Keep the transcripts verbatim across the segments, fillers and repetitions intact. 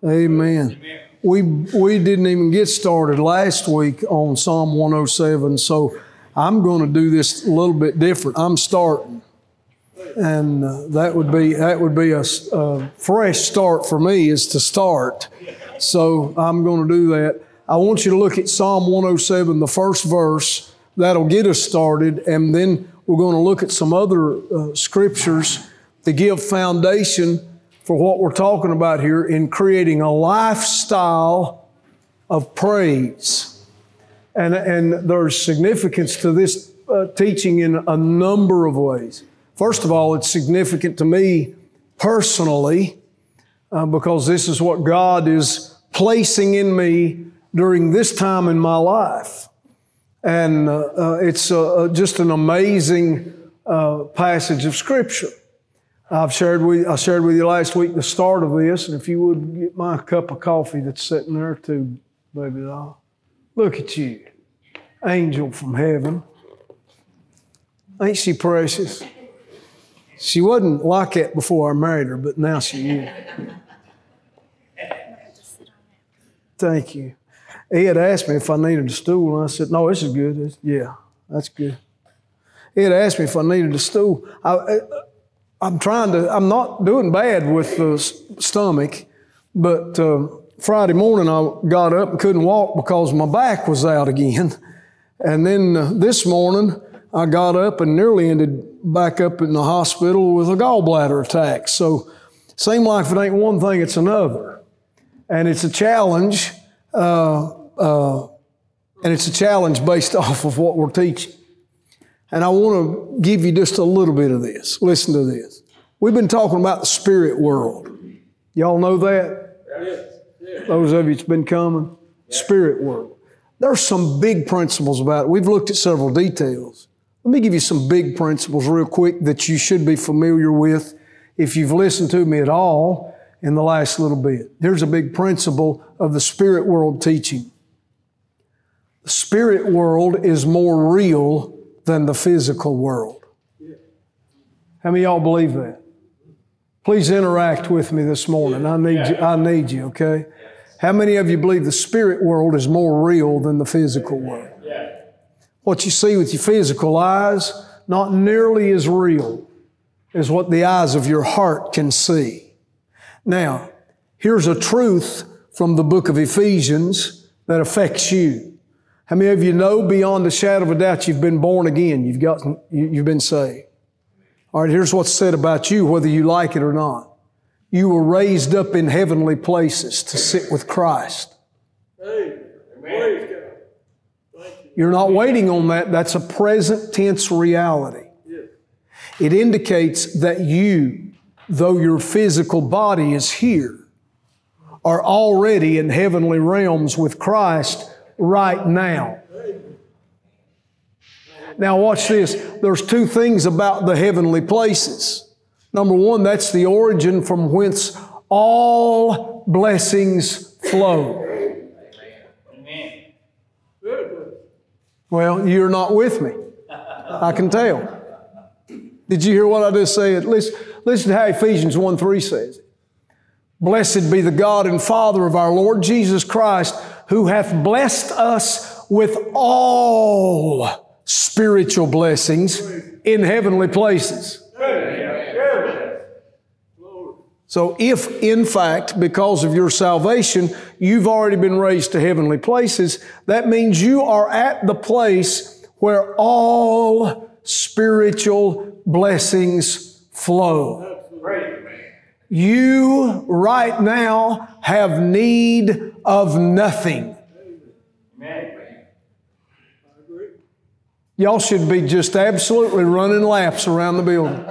Amen. We we didn't even get started last week on Psalm one oh seven, so I'm going to do this a little bit different. I'm starting, and uh, that would be that would be a, a fresh start for me is to start. So I'm going to do that. I want you to look at Psalm one oh seven, the first verse. That'll get us started, and then we're going to look at some other uh, scriptures to give foundation for what we're talking about here in creating a lifestyle of praise. And, and there's significance to this uh, teaching in a number of ways. First of all, it's significant to me personally uh, because this is what God is placing in me during this time in my life. And uh, uh, it's uh, just an amazing uh, passage of Scripture. I've shared with I shared with you last week the start of this, and if you would get my cup of coffee that's sitting there too, baby doll. Look at you, angel from heaven. Ain't she precious? She wasn't like that before I married her, but now she is. Thank you. He had asked me if I needed a stool, and I said, no, this is good. It's, yeah, that's good. He had asked me if I needed a stool. I, I, I'm trying to, I'm not doing bad with the stomach, but uh, Friday morning I got up and couldn't walk because my back was out again. And then uh, this morning I got up and nearly ended back up in the hospital with a gallbladder attack. So it seemed like if it ain't one thing, it's another. And it's a challenge, uh, uh, and it's a challenge based off of what we're teaching. And I want to give you just a little bit of this. Listen to this. We've been talking about the spirit world. Y'all know that? Yes. Yes. Those of you that's been coming. Yes. Spirit world. There's some big principles about it. We've looked at several details. Let me give you some big principles real quick that you should be familiar with if you've listened to me at all in the last little bit. Here's a big principle of the spirit world teaching. The spirit world is more real than the physical world. How many of y'all believe that? Please interact with me this morning. I need you, I need you, okay? How many of you believe the spirit world is more real than the physical world? What you see with your physical eyes, not nearly as real as what the eyes of your heart can see. Now, here's a truth from the book of Ephesians that affects you. How many of you know beyond a shadow of a doubt you've been born again? You've gotten, you've been saved. All right, here's what's said about you, whether you like it or not. You were raised up in heavenly places to sit with Christ. You're not waiting on that. That's a present tense reality. It indicates that you, though your physical body is here, are already in heavenly realms with Christ right now. Now watch this. There's two things about the heavenly places. Number one, that's the origin from whence all blessings flow. Amen. Well, you're not with me. I can tell. Did you hear what I just said? Listen, listen to how Ephesians one three says it. Blessed be the God and Father of our Lord Jesus Christ, who hath blessed us with all spiritual blessings in heavenly places. So if, in fact, because of your salvation, you've already been raised to heavenly places, that means you are at the place where all spiritual blessings flow. You right now have need of nothing. Y'all should be just absolutely running laps around the building.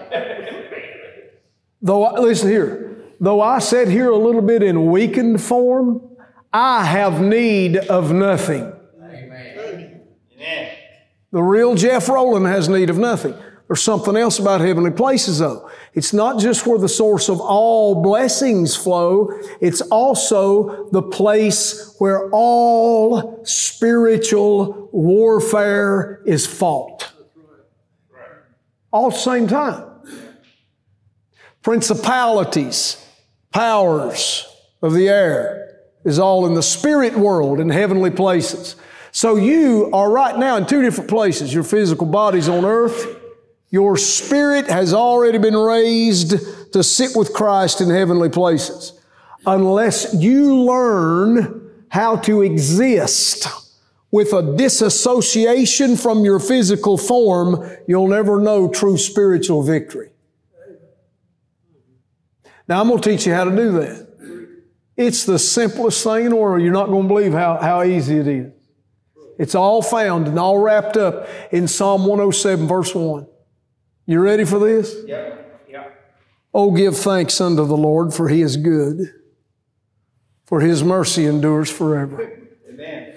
Though, listen here, though I sit here a little bit in weakened form, I have need of nothing. Amen. The real Jeff Rowland has need of nothing. There's something else about heavenly places though. It's not just where the source of all blessings flow, it's also the place where all spiritual warfare is fought. All at the same time. Principalities, powers, of the air is all in the spirit world, in heavenly places. So you are right now in two different places. Your physical body's on earth. Your spirit has already been raised to sit with Christ in heavenly places. Unless you learn how to exist with a disassociation from your physical form, you'll never know true spiritual victory. Now, I'm going to teach you how to do that. It's the simplest thing in the world. You're not going to believe how, how easy it is. It's all found and all wrapped up in Psalm one oh seven, verse one. You ready for this? Yeah. Yeah. Oh, give thanks unto the Lord, for He is good, for His mercy endures forever. Amen.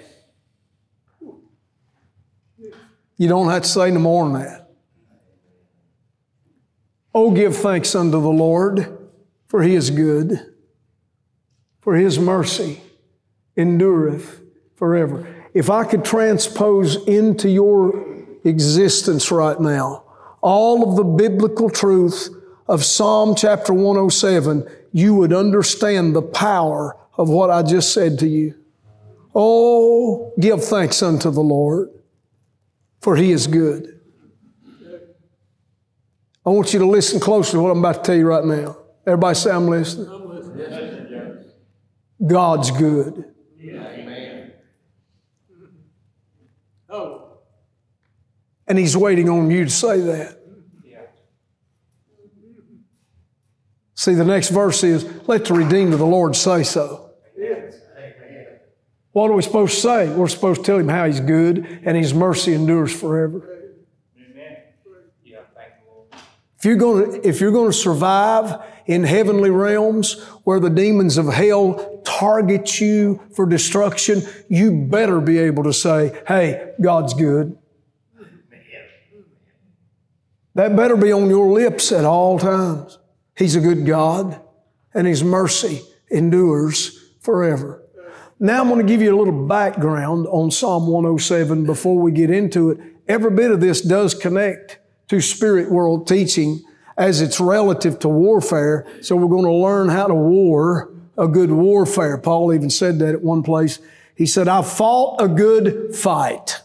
You don't have to say no more than that. Oh, give thanks unto the Lord, for He is good, for His mercy endureth forever. If I could transpose into your existence right now all of the biblical truth of Psalm chapter one oh seven, you would understand the power of what I just said to you. Oh, give thanks unto the Lord, for He is good. I want you to listen closely to what I'm about to tell you right now. Everybody say, I'm listening. I'm listening. God's good. Yeah, amen. Oh. And He's waiting on you to say that. Yeah. See, the next verse is, let the redeemed of the Lord say so. Yes. Amen. What are we supposed to say? We're supposed to tell Him how He's good and His mercy endures forever. Amen. Yeah, thank you, Lord. If you're going to, if you're going to survive in heavenly realms where the demons of hell target you for destruction, you better be able to say, hey, God's good. That better be on your lips at all times. He's a good God, and His mercy endures forever. Now I'm going to give you a little background on Psalm one oh seven before we get into it. Every bit of this does connect to spirit world teaching as it's relative to warfare. So we're going to learn how to war a good warfare. Paul even said that at one place. He said, I fought a good fight.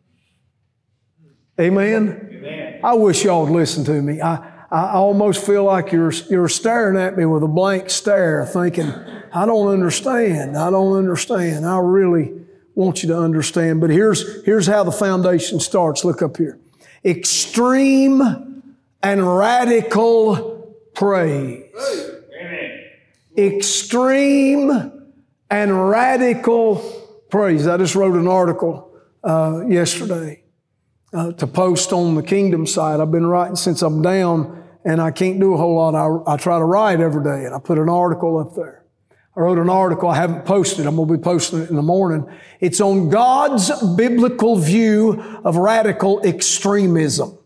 Amen? Amen. I wish y'all would listen to me. I, I almost feel like you're, you're staring at me with a blank stare thinking, I don't understand. I don't understand. I really want you to understand. But here's, here's how the foundation starts. Look up here. Extreme and radical praise. Amen. Extreme and radical praise. I just wrote an article uh, yesterday uh, to post on the Kingdom site. I've been writing since I'm down, and I can't do a whole lot. I, I try to write every day, and I put an article up there. I wrote an article. I haven't posted. I'm going to be posting it in the morning. It's on God's biblical view of radical extremism.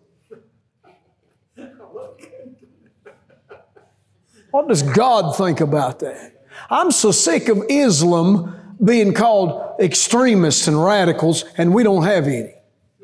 What does God think about that? I'm so sick of Islam being called extremists and radicals, and we don't have any.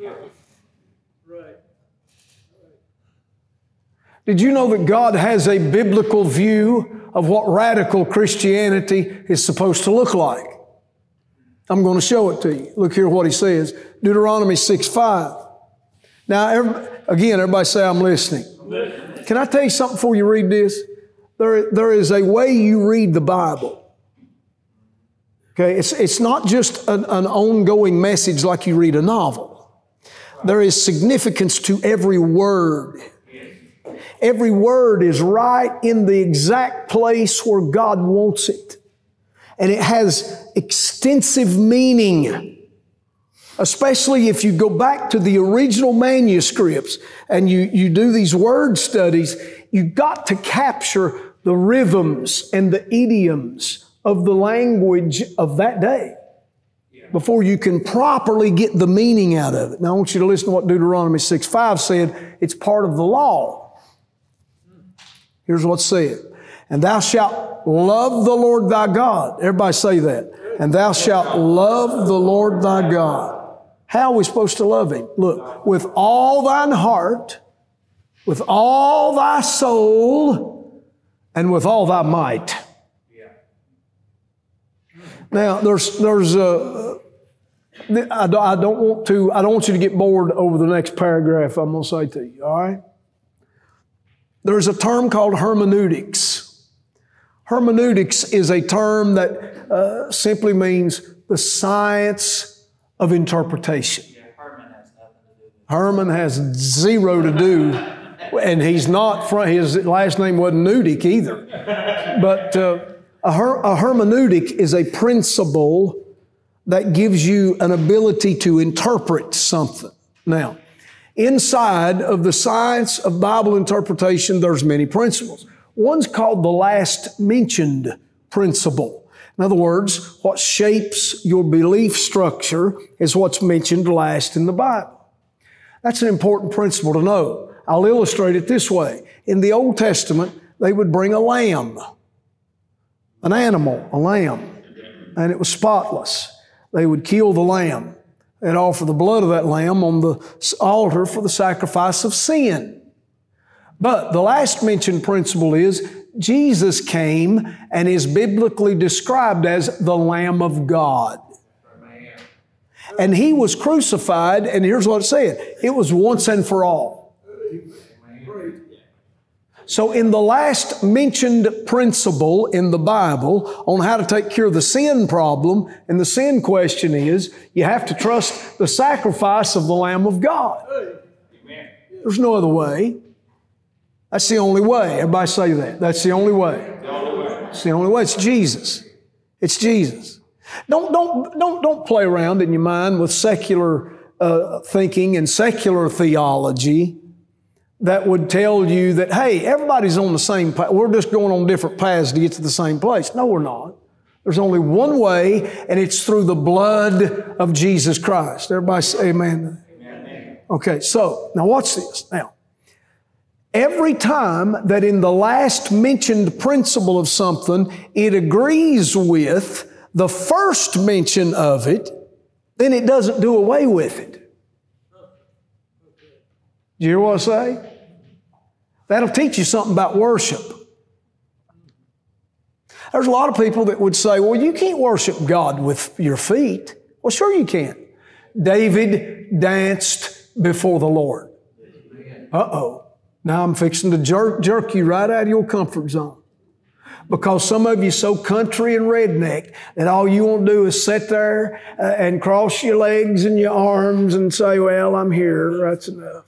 Did you know that God has a biblical view of what radical Christianity is supposed to look like? I'm going to show it to you. Look here what He says. Deuteronomy six five. Now, every, again, everybody say, I'm listening. Can I tell you something before you read this? There, there is a way you read the Bible. Okay, it's, it's not just an, an ongoing message like you read a novel. There is significance to every word. Every word is right in the exact place where God wants it. And it has extensive meaning. Especially if you go back to the original manuscripts and you, you do these word studies, you've got to capture the rhythms and the idioms of the language of that day before you can properly get the meaning out of it. Now I want you to listen to what Deuteronomy six five said. It's part of the law. Here's what's said. And thou shalt love the Lord thy God. Everybody say that. And thou shalt love the Lord thy God. How are we supposed to love Him? Look, with all thine heart, with all thy soul, and with all thy might. Now, there's, there's a, I don't, I don't want to, I don't want you to get bored over the next paragraph I'm going to say to you, all right? There's a term called hermeneutics. Hermeneutics is a term that uh, simply means the science of interpretation. Yeah, Herman has nothing to do with it. Herman has zero to do, and he's not from, his last name wasn't Newdick either. But uh, a, her, a hermeneutic is a principle that gives you an ability to interpret something. Now, inside of the science of Bible interpretation, there's many principles. One's called the last mentioned principle. In other words, what shapes your belief structure is what's mentioned last in the Bible. That's an important principle to know. I'll illustrate it this way. In the Old Testament, they would bring a lamb, an animal, a lamb, and it was spotless. They would kill the lamb and offer the blood of that lamb on the altar for the sacrifice of sin. But the last mentioned principle is Jesus came and is biblically described as the Lamb of God. And He was crucified, and here's what it said. It was once and for all. So in the last mentioned principle in the Bible on how to take care of the sin problem, and the sin question is, you have to trust the sacrifice of the Lamb of God. Amen. There's no other way. That's the only way. Everybody say that. That's the only way. The only way. It's the only way. It's Jesus. It's Jesus. Don't, don't, don't, don't play around in your mind with secular uh, thinking and secular theology that would tell you that, hey, everybody's on the same path. We're just going on different paths to get to the same place. No, we're not. There's only one way, and it's through the blood of Jesus Christ. Everybody say amen. Amen. Okay, so now watch this. Now, every time that in the last mentioned principle of something, it agrees with the first mention of it, then it doesn't do away with it. Do you hear what I say? That'll teach you something about worship. There's a lot of people that would say, well, you can't worship God with your feet. Well, sure you can. David danced before the Lord. Uh-oh. Now I'm fixing to jerk, jerk you right out of your comfort zone. Because some of you so country and redneck that all you want to do is sit there uh, and cross your legs and your arms and say, well, I'm here. That's enough.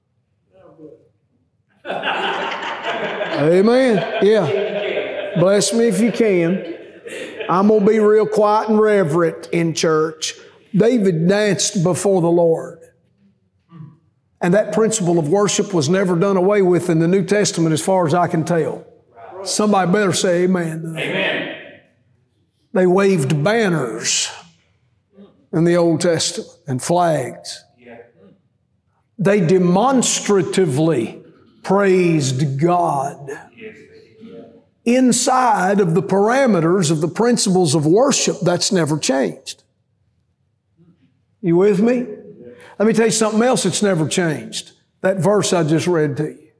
Amen. Yeah. Bless me if you can. I'm going to be real quiet and reverent in church. David danced before the Lord. And that principle of worship was never done away with in the New Testament as far as I can tell. Somebody better say amen. Amen. They waved banners in the Old Testament and flags. Yeah. They demonstratively praised God Yes. inside of the parameters of the principles of worship. That's never changed. You with me? Let me tell you something else that's never changed. That verse I just read to you.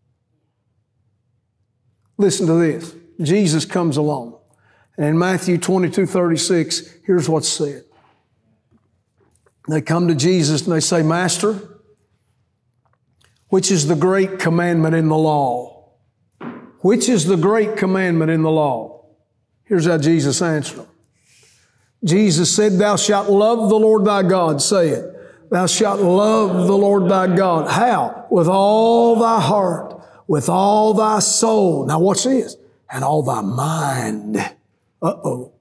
Listen to this. Jesus comes along. And in Matthew twenty-two thirty-six, here's what's said. They come to Jesus and they say, Master, which is the great commandment in the law? Which is the great commandment in the law? Here's how Jesus answered them. Jesus said, Thou shalt love the Lord thy God. Say it. Thou shalt love the Lord thy God. How? With all thy heart, with all thy soul. Now watch this. And all thy mind. Uh-oh.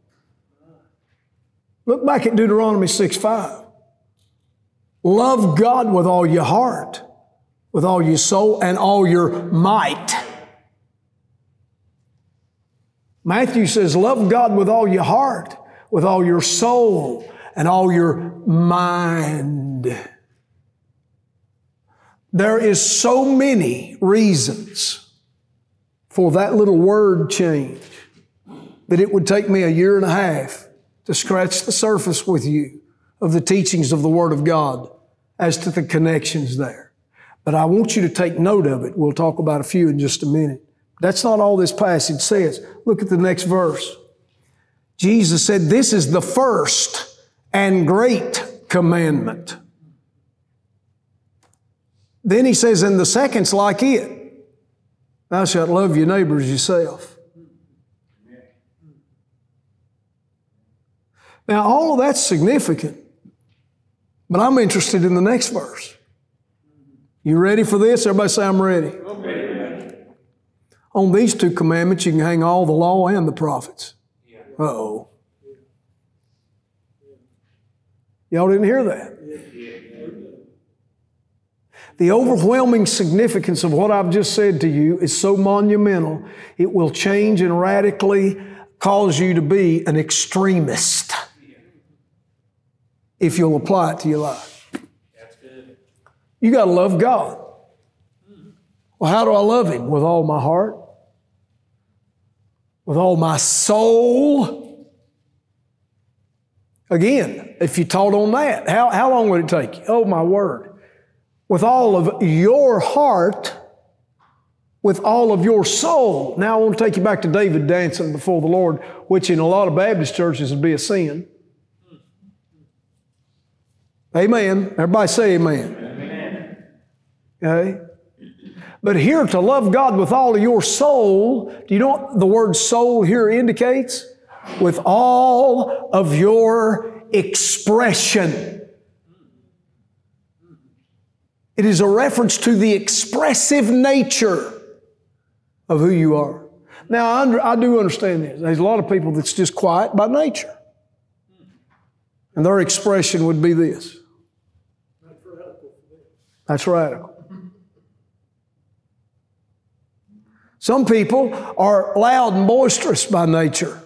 Look back at Deuteronomy six five. Love God with all your heart, with all your soul, and all your might. Matthew says, love God with all your heart, with all your soul, and all your mind. There is so many reasons for that little word change that it would take me a year and a half to scratch the surface with you of the teachings of the Word of God as to the connections there. But I want you to take note of it. We'll talk about a few in just a minute. That's not all this passage says. Look at the next verse. Jesus said, this is the first and great commandment. Then he says, and the second's like it. Thou shalt love your neighbor as yourself. Now, all of that's significant, but I'm interested in the next verse. You ready for this? Everybody say, I'm ready. I'm ready. On these two commandments, you can hang all the law and the prophets. Yeah. Uh-oh. Y'all didn't hear that? The overwhelming significance of what I've just said to you is so monumental, it will change and radically cause you to be an extremist if you'll apply it to your life. That's good. You got to love God. Well, how do I love Him? With all my heart, with all my soul. Again, if you taught on that, how, how long would it take you? Oh, my word. With all of your heart, with all of your soul. Now, I want to take you back to David dancing before the Lord, which in a lot of Baptist churches would be a sin. Amen. Everybody say amen. Amen. Okay? But here, to love God with all of your soul, do you know what the word soul here indicates? With all of your expression. It is a reference to the expressive nature of who you are. Now, I, under, I do understand this. There's a lot of people that's just quiet by nature. And their expression would be this. That's radical. Some people are loud and boisterous by nature.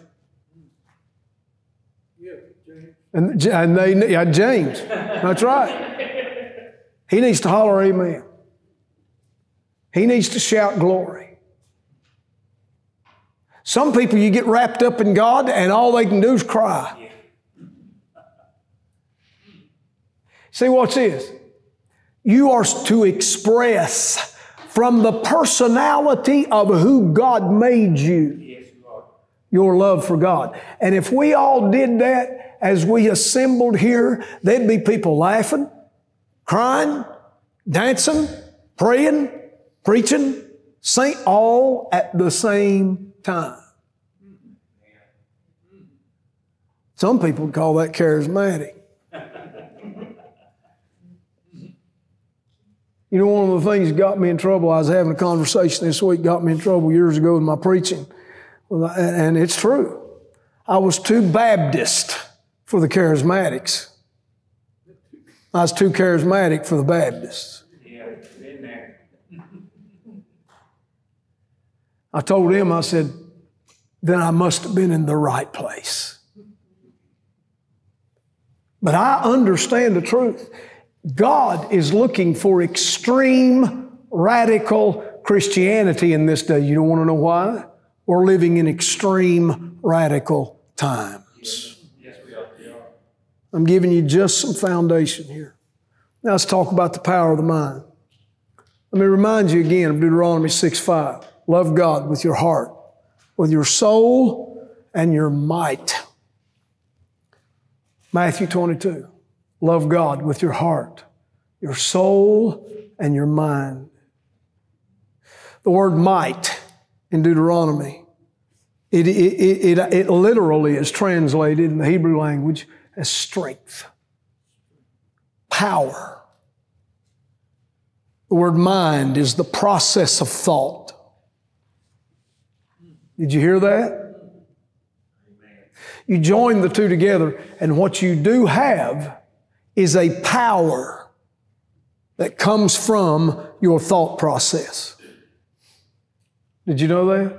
And, and they, yeah, James. That's right. He needs to holler amen. He needs to shout glory. Some people, you get wrapped up in God and all they can do is cry. See, watch this. You are to express from the personality of who God made you, Yes, you are. your love for God. And if we all did that as we assembled here, there'd be people laughing, crying, dancing, praying, preaching, sing, all at the same time. Some people would call that charismatic. You know, one of the things that got me in trouble, I was having a conversation this week, got me in trouble years ago with my preaching. And it's true. I was too Baptist for the charismatics. I was too charismatic for the Baptists. Yeah, been there. I told him, I said, then I must have been in the right place. But I understand the truth. God is looking for extreme, radical Christianity in this day. You don't want to know why? We're living in extreme, radical times. Yes, we are. We are. I'm giving you just some foundation here. Now let's talk about the power of the mind. Let me remind you again of Deuteronomy six five. Love God with your heart, with your soul, and your might. Matthew twenty-two. Love God with your heart, your soul, and your mind. The word might in Deuteronomy, it, it, it, it, it literally is translated in the Hebrew language as strength, power. The word mind is the process of thought. Did you hear that? You join the two together, and what you do have is a power that comes from your thought process. Did you know that?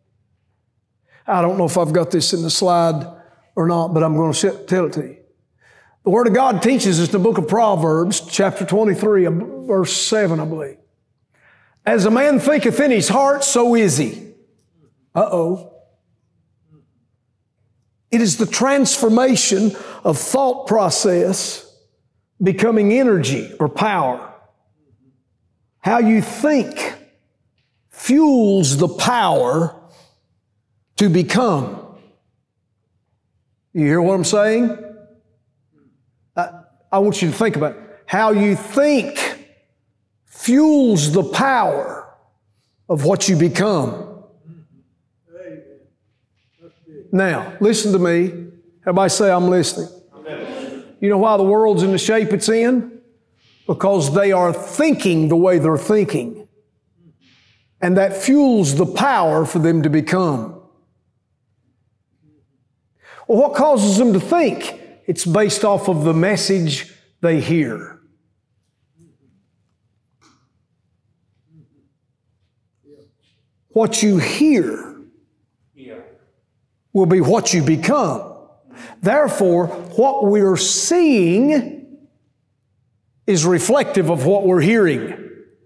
I don't know if I've got this in the slide or not, but I'm going to tell it to you. The Word of God teaches us in the book of Proverbs, chapter twenty-three, verse seven, I believe. As a man thinketh in his heart, so is he. Uh-oh. It is the transformation of thought process becoming energy or power. How you think fuels the power to become. You hear what I'm saying? I, I want you to think about it. How you think fuels the power of what you become. Now, listen to me. Everybody say, I'm listening. You know why the world's in the shape it's in? Because they are thinking the way they're thinking. And that fuels the power for them to become. Well, what causes them to think? It's based off of the message they hear. What you hear will be what you become. Therefore, what we're seeing is reflective of what we're hearing.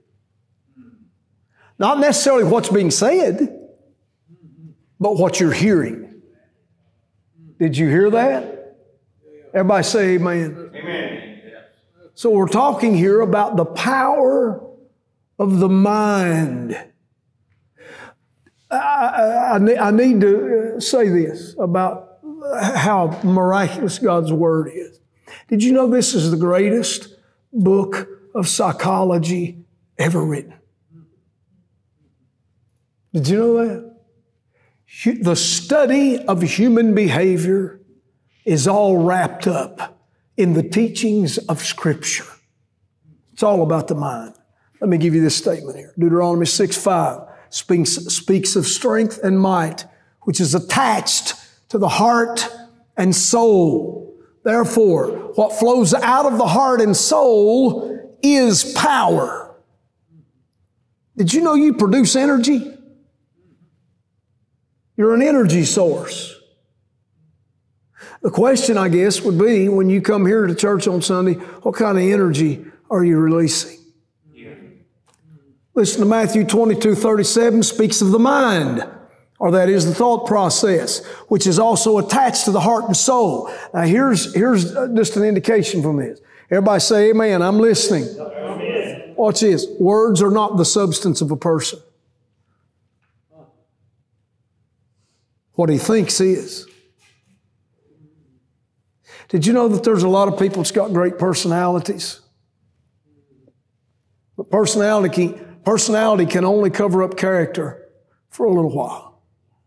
Not necessarily what's being said, but what you're hearing. Did you hear that? Everybody say amen. Amen. So we're talking here about the power of the mind. I, I, I need to say this about how miraculous God's Word is. Did you know this is the greatest book of psychology ever written? Did you know that? The study of human behavior is all wrapped up in the teachings of Scripture. It's all about the mind. Let me give you this statement here. Deuteronomy six five speaks, speaks of strength and might, which is attached to the heart and soul. Therefore, what flows out of the heart and soul is power. Did you know you produce energy? You're an energy source. The question, I guess, would be when you come here to church on Sunday, what kind of energy are you releasing? Yeah. Listen to Matthew twenty-two thirty-seven speaks of the mind, or that is the thought process, which is also attached to the heart and soul. Now here's, here's just an indication from this. Everybody say amen. I'm listening. Amen. Watch this. Words are not the substance of a person. What he thinks is. Did you know that there's a lot of people that's got great personalities? But personality, personality can only cover up character for a little while.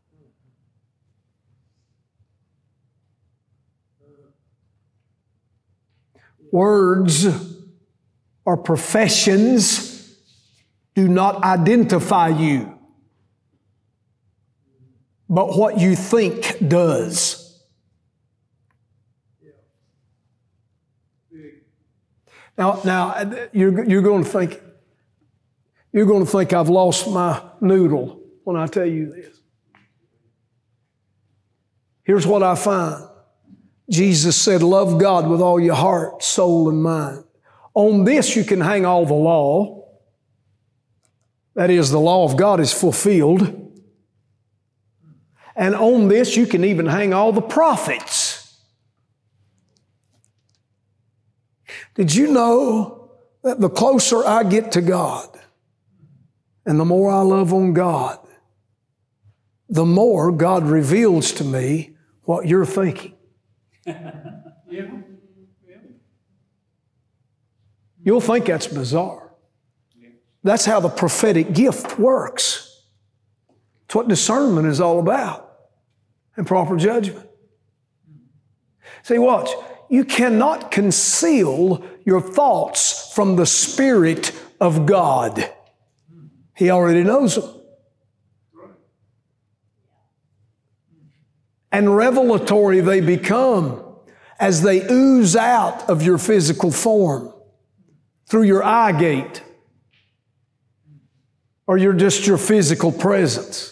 Words or professions do not identify you. But what you think does. Now, now you're, you're going to think, you're going to think I've lost my noodle when I tell you this. Here's what I find. Jesus said, love God with all your heart, soul, and mind. On this you can hang all the law. That is, the law of God is fulfilled. And on this, you can even hang all the prophets. Did you know that the closer I get to God and the more I love on God, the more God reveals to me what you're thinking? Yeah. You'll think that's bizarre. That's how the prophetic gift works. It's what discernment is all about. And proper judgment. See, watch. You cannot conceal your thoughts from the Spirit of God. He already knows them. And revelatory they become as they ooze out of your physical form through your eye gate or you're just your physical presence.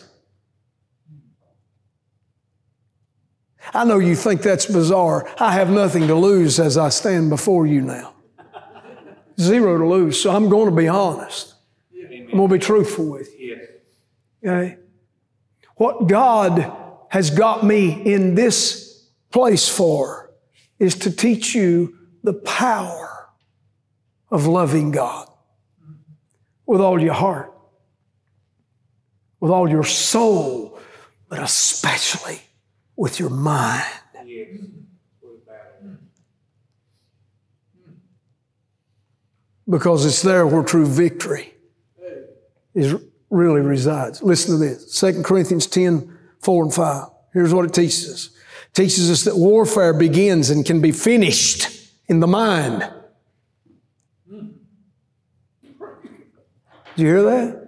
I know you think that's bizarre. I have nothing to lose as I stand before you now. Zero to lose, so I'm going to be honest. Amen. I'm going to be truthful with you. Yes. Okay? What God has got me in this place for is to teach you the power of loving God with all your heart, with all your soul, but especially with your mind. Yes. because it's there where true victory is really resides. Listen to this. Second Corinthians ten, four and five. Here's what it teaches us. It teaches us that warfare begins and can be finished in the mind. Did you hear that?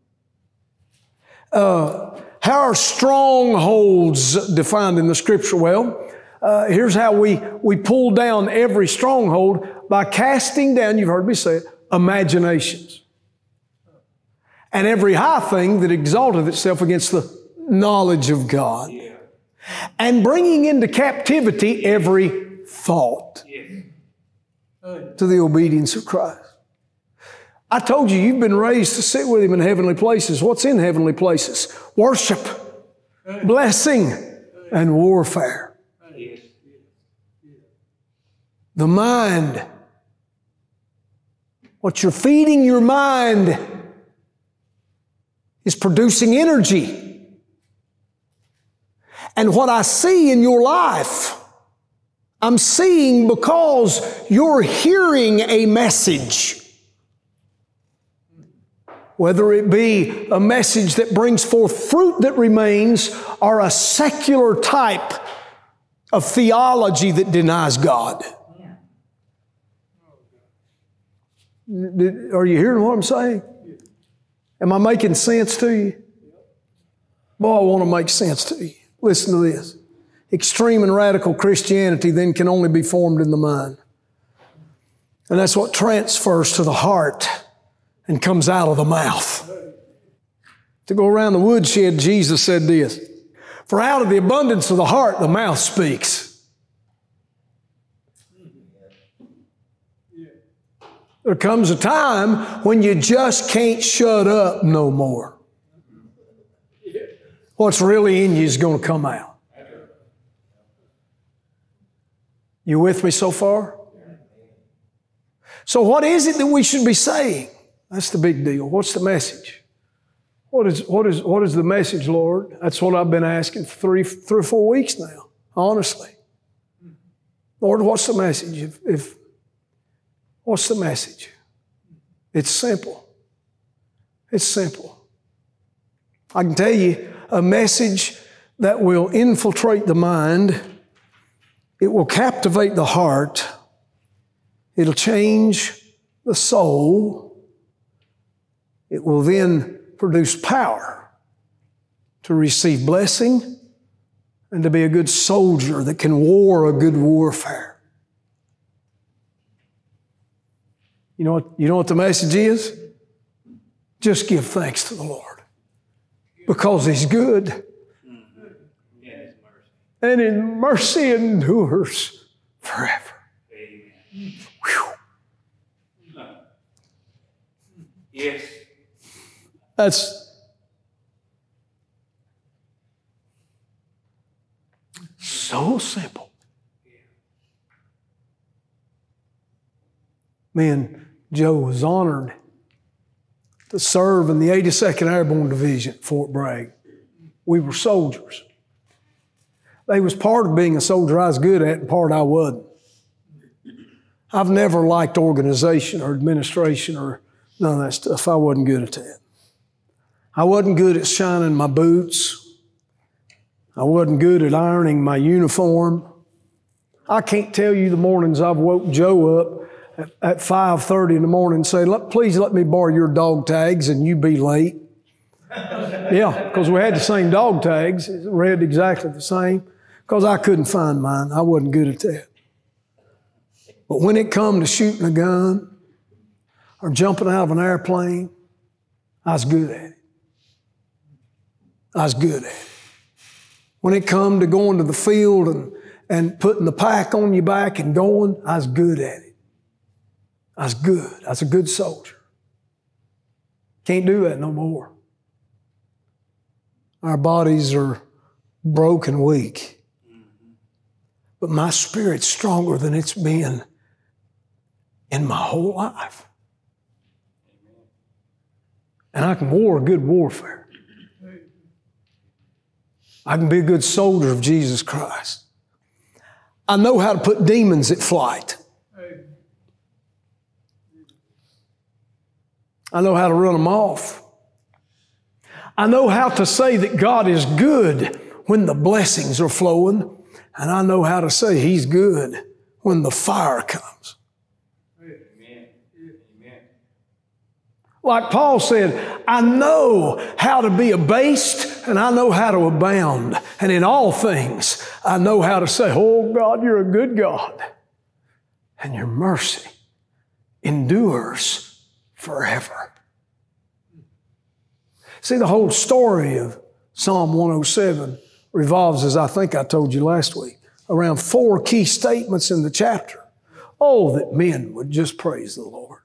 Uh, how are strongholds defined in the Scripture? Well, uh, here's how we, we pull down every stronghold by casting down, you've heard me say it, imaginations. And every high thing that exalteth itself against the knowledge of God. Yeah. And bringing into captivity every thought Yes. to the obedience of Christ. I told you, you've been raised to sit with Him in heavenly places. What's in heavenly places? Worship, blessing, and warfare. Yes. The mind. What you're feeding your mind is producing energy. And what I see in your life, I'm seeing because you're hearing a message. Whether it be a message that brings forth fruit that remains or a secular type of theology that denies God. Are you hearing what I'm saying? Am I making sense to you? Boy, I want to make sense to you. Listen to this. Extreme and radical Christianity then can only be formed in the mind. And that's what transfers to the heart and comes out of the mouth. To go around the woodshed, Jesus said this, for out of the abundance of the heart, the mouth speaks. There comes a time when you just can't shut up no more. What's really in you is going to come out. You with me so far? So what is it that we should be saying? That's the big deal. What's the message? What is, what is, what is the message, Lord? That's what I've been asking for three, three or four weeks now, honestly. Lord, what's the message? If, if what's the message? It's simple. It's simple. I can tell you a message that will infiltrate the mind. It will captivate the heart. It'll change the soul. It will then produce power to receive blessing and to be a good soldier that can war a good warfare. You know what, you know what the message is? Just give thanks to the Lord because He's good. Yes, mercy. And in mercy endures forever. Amen. Whew. Yes. That's so simple. Me and Joe was honored to serve in the eighty-second Airborne Division at Fort Bragg. We were soldiers. They was part of being a soldier I was good at and part I wasn't. I've never liked organization or administration or none of that stuff. I wasn't good at that. I wasn't good at shining my boots. I wasn't good at ironing my uniform. I can't tell you the mornings I've woke Joe up at, at five thirty in the morning and say, please let me borrow your dog tags and you be late. Yeah, because we had the same dog tags. It read exactly the same because I couldn't find mine. I wasn't good at that. But when it come to shooting a gun or jumping out of an airplane, I was good at it. I was good at it. When it come to going to the field and, and putting the pack on your back and going, I was good at it. I was good. I was a good soldier. Can't do that no more. Our bodies are broken, weak. But my spirit's stronger than it's been in my whole life. And I can war a good warfare. I can be a good soldier of Jesus Christ. I know how to put demons at flight. I know how to run them off. I know how to say that God is good when the blessings are flowing, and I know how to say He's good when the fire comes. Amen. Amen. Like Paul said, I know how to be abased and I know how to abound. And in all things, I know how to say, oh God, you're a good God. And your mercy endures forever. See, the whole story of Psalm one oh seven revolves, as I think I told you last week, around four key statements in the chapter. Oh, that men would just praise the Lord.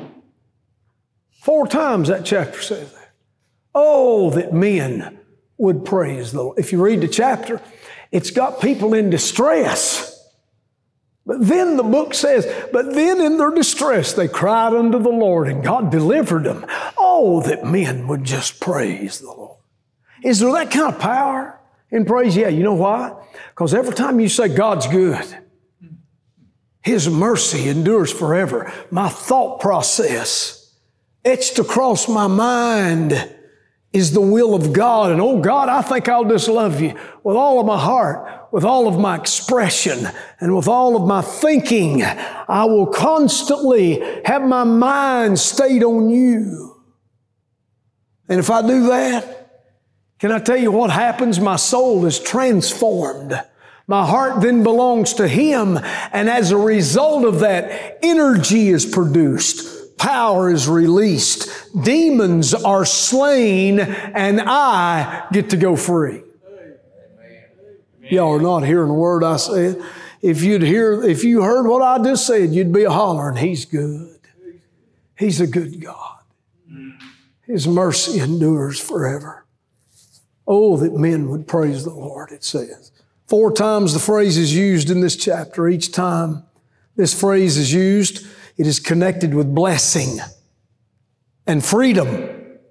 Four times that chapter says that. Oh, that men would praise the Lord. If you read the chapter, it's got people in distress. But then the book says, but then in their distress they cried unto the Lord and God delivered them. Oh, that men would just praise the Lord. Is there that kind of power in praise? Yeah, you know why? Because every time you say God's good, His mercy endures forever, my thought process etched across my mind is the will of God. And oh God, I think I'll just love you with all of my heart, with all of my expression, and with all of my thinking. I will constantly have my mind stayed on you. And if I do that, can I tell you what happens? My soul is transformed. My heart then belongs to Him. And as a result of that, energy is produced. Power is released. Demons are slain, and I get to go free. Y'all are not hearing a word I said. If you'd hear, if you heard what I just said, you'd be hollering, He's good. He's a good God. His mercy endures forever. Oh, that men would praise the Lord, it says. Four times the phrase is used in this chapter. Each time this phrase is used, it is connected with blessing and freedom. Did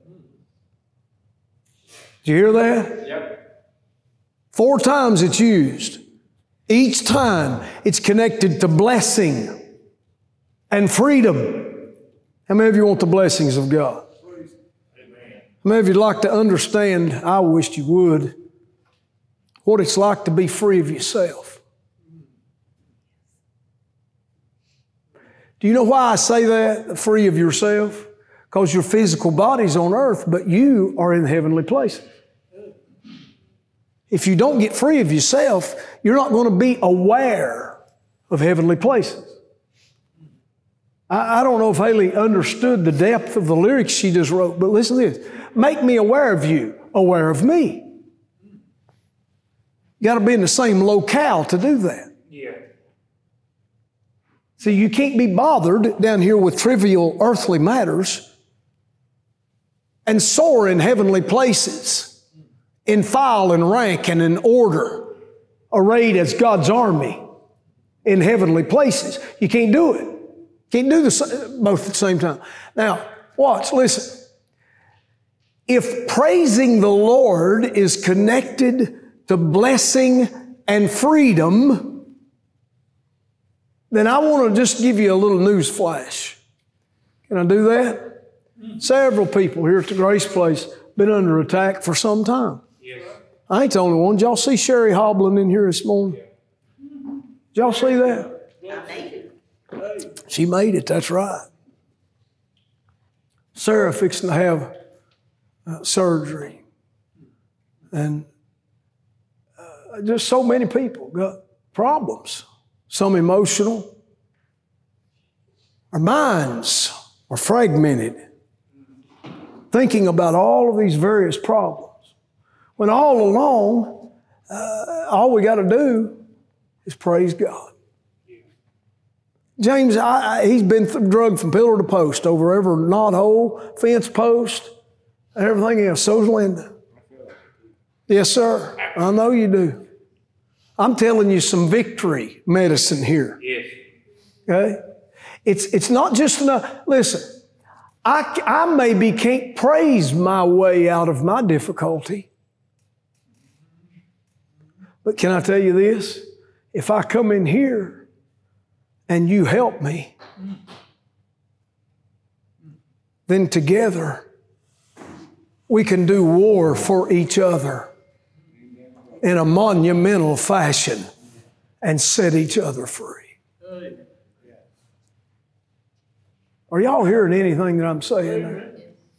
you hear that? Yep. Four times it's used. Each time it's connected to blessing and freedom. How many of you want the blessings of God? Amen. How many of you like to understand, I wished you would, what it's like to be free of yourself? Do you know why I say that, free of yourself? Because your physical body's on earth, but you are in heavenly places. If you don't get free of yourself, you're not going to be aware of heavenly places. I, I don't know if Haley understood the depth of the lyrics she just wrote, but listen to this. Make me aware of you, aware of me. You got to be in the same locale to do that. Yeah. See, you can't be bothered down here with trivial earthly matters and soar in heavenly places, in file and rank and in order, arrayed as God's army in heavenly places. You can't do it. Can't do the, both at the same time. Now, watch, listen. If praising the Lord is connected to blessing and freedom, then I want to just give you a little news flash. Can I do that? Several people here at the Grace Place been under attack for some time. Yes. I ain't the only one. Did y'all see Sherry hobbling in here this morning? Did y'all see that? I made it. She made it, that's right. Sarah fixing to have uh, surgery. And uh, just so many people got problems. Some emotional. Our minds are fragmented, thinking about all of these various problems. When all along, uh, all we got to do is praise God. James, I, I, he's been th- drugged from pillar to post over every knothole, fence post, and everything else. So's Linda. Yes, sir. I know you do. I'm telling you some victory medicine here. Yes. Okay? It's, it's not just enough. Listen, I, I maybe can't praise my way out of my difficulty. But can I tell you this? If I come in here and you help me, then together we can do war for each other in a monumental fashion and set each other free. Are y'all hearing anything that I'm saying there?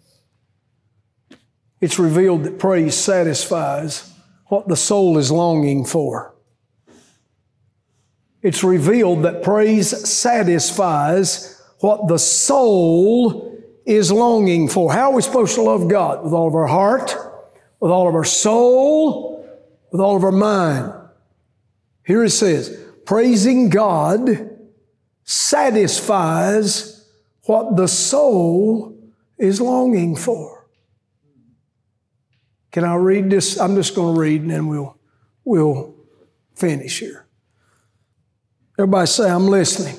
It's revealed that praise satisfies what the soul is longing for. It's revealed that praise satisfies what the soul is longing for. How are we supposed to love God? With all of our heart, with all of our soul, with all of our mind. Here it says, praising God satisfies what the soul is longing for. Can I read this? I'm just going to read and then we'll, we'll finish here. Everybody say, I'm listening.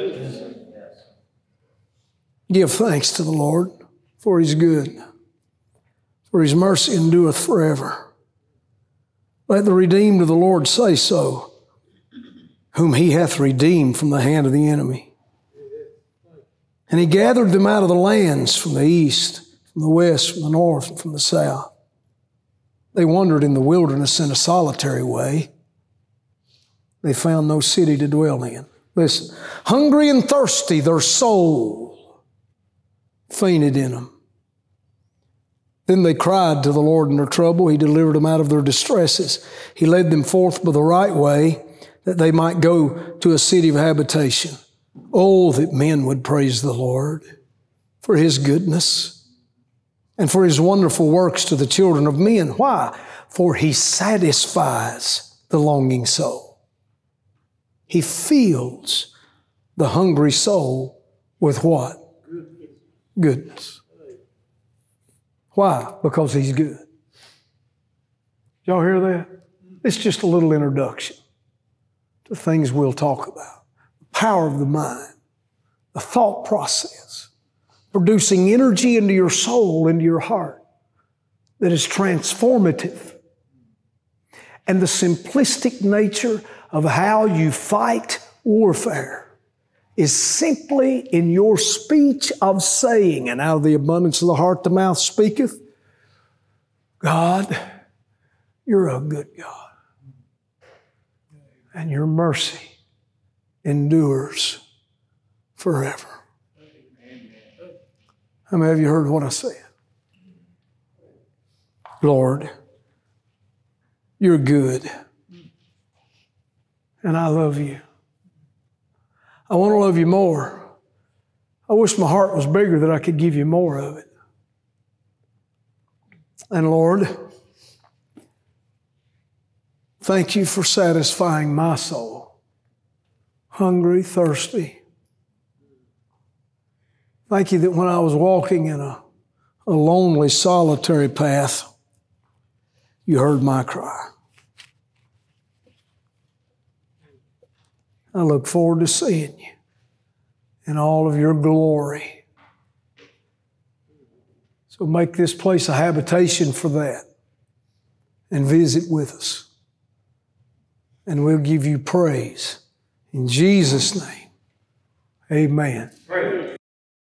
Give thanks to the Lord, for He's good, for His mercy endureth forever. Let the redeemed of the Lord say so, whom He hath redeemed from the hand of the enemy. And He gathered them out of the lands from the east, from the west, from the north, and from the south. They wandered in the wilderness in a solitary way. They found no city to dwell in. Listen, hungry and thirsty, their soul fainted in them. Then they cried to the Lord in their trouble. He delivered them out of their distresses. He led them forth by the right way, that they might go to a city of habitation. Oh, that men would praise the Lord for His goodness and for His wonderful works to the children of men. Why? For He satisfies the longing soul. He fills the hungry soul with what? Goodness. Why? Because He's good. Y'all hear that? It's just a little introduction to things we'll talk about. The power of the mind, the thought process, producing energy into your soul, into your heart that is transformative. And the simplistic nature of how you fight warfare is simply in your speech of saying, and out of the abundance of the heart the mouth speaketh, God, You're a good God. And Your mercy endures forever. How many of you heard what I said? Lord, You're good. And I love You. I want to love You more. I wish my heart was bigger that I could give You more of it. And Lord, thank You for satisfying my soul. Hungry, thirsty. Thank You that when I was walking in a, a lonely, solitary path, You heard my cry. I look forward to seeing You in all of Your glory. So make this place a habitation for that and visit with us. And we'll give You praise. In Jesus' name, amen. Praise